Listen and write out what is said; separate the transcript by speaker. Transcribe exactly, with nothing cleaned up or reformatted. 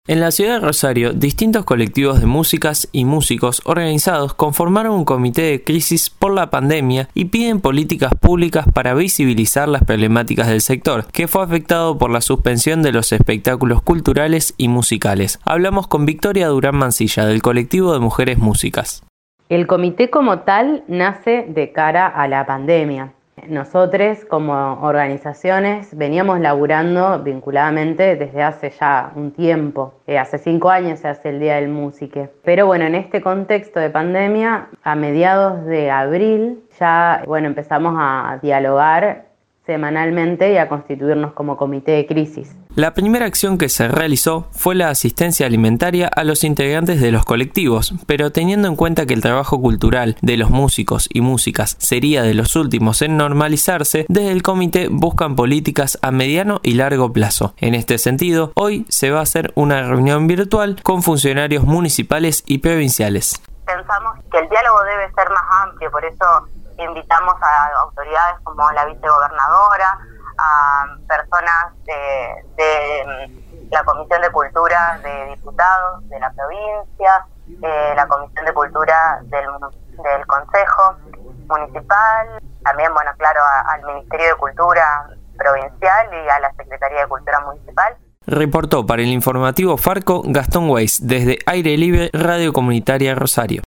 Speaker 1: En la ciudad de Rosario, distintos colectivos de músicas y músicos organizados conformaron un comité de crisis por la pandemia y piden políticas públicas para visibilizar las problemáticas del sector, que fue afectado por la suspensión de los espectáculos culturales y musicales. Hablamos con Victoria Durán Mancilla, del colectivo de Mujeres Músicas.
Speaker 2: El comité como tal nace de cara a la pandemia. Nosotros como organizaciones veníamos laburando vinculadamente desde hace ya un tiempo. Eh, hace cinco años se hace el Día del Músique. Pero bueno, en este contexto de pandemia, a mediados de abril ya bueno, empezamos a dialogar semanalmente y a constituirnos como comité de crisis.
Speaker 1: La primera acción que se realizó fue la asistencia alimentaria a los integrantes de los colectivos, pero teniendo en cuenta que el trabajo cultural de los músicos y músicas sería de los últimos en normalizarse, desde el comité buscan políticas a mediano y largo plazo. En este sentido, hoy se va a hacer una reunión virtual con funcionarios municipales y provinciales.
Speaker 3: Pensamos que el diálogo debe ser más amplio, por eso invitamos a autoridades como la vicegobernadora, a personas de, de la Comisión de Cultura de Diputados de la provincia, eh, la Comisión de Cultura del, del Consejo Municipal, también, bueno, claro, a, al Ministerio de Cultura Provincial y a la Secretaría de Cultura Municipal.
Speaker 1: Reportó para el informativo Farco Gastón Weiss desde Aire Libre Radio Comunitaria Rosario.